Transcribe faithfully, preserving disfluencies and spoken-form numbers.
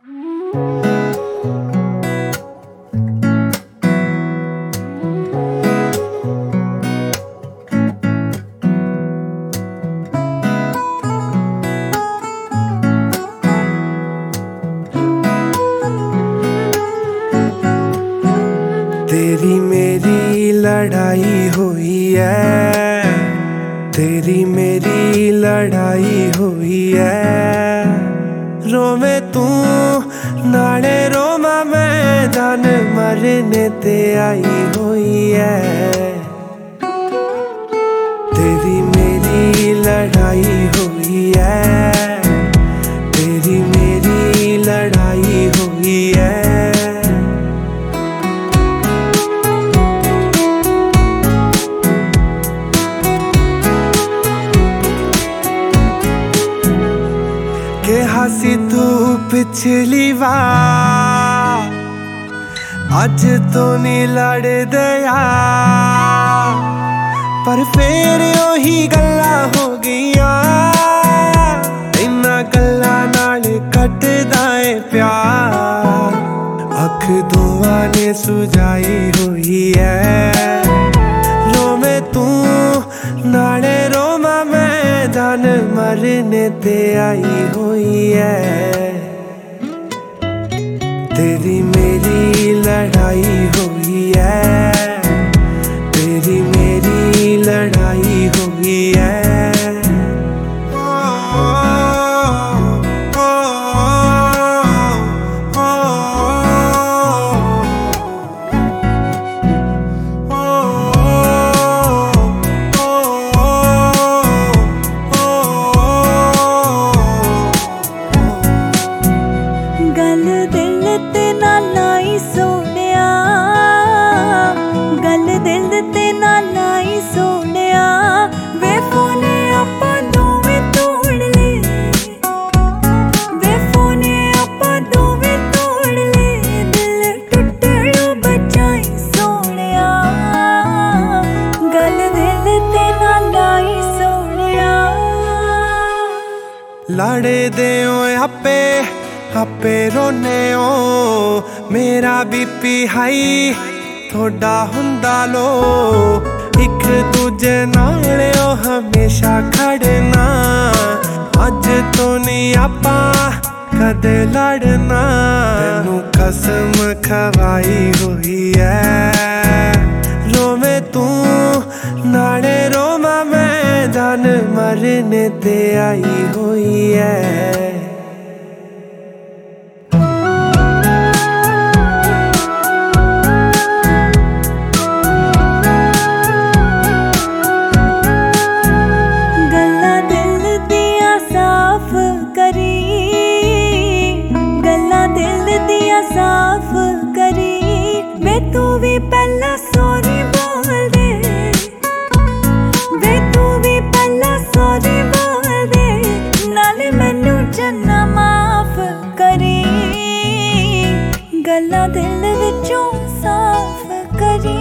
तेरी मेरी लड़ाई हुई है, तेरी मेरी लड़ाई हुई है। रोवे तू नाले रोमा मैं, जान मरने ते आई हुई है। तेरी मेरी लड़ाई हुई है, तेरी मेरी लड़ाई हुई है। के हसी तू पिछली बार, अज तो नहीं लड़ दिया, पर फिर ओही गल्लां हो गईयां। इन्हां गल्लां नाल कटदा है प्यार, अख दोवां ने सुझाई हुई है। रोवे तू नाले रोमा मैं, जान मरने ते आई हुई है। तेरी मेरी लड़ाई हुई है, तेरी मेरी लड़ाई हुई है। गल दिल ते ना लाई सोनिया, गल दिल ते ना लाई सोनिया। वे फोने आपां दोवें तोड़ ले, वे फोने आपां दोवें तोड़ ले। दिल टुटणों बचाई सोनिया, गल दिल ते ना लाई सोनिया। लड़े दे आपे आपे रोने ओ, मेरा बीपी हाई थोड़ा हुंदा लो। इक दूजे नाल ओ हमेशा खड़ना, अज तो नहीं आपां कदे लड़ना। तैनू कसम खवाई हुई है। रोवे तू नाले रोमा मैं, जान मरने ते आई हुई है। साफ करी वे तू भी पहला सॉरी बोल दे, वे तू भी पहला सॉरी बोल दे। नाले मैनू जन्ना माफ करी, गल्लां दिल विचों साफ करी।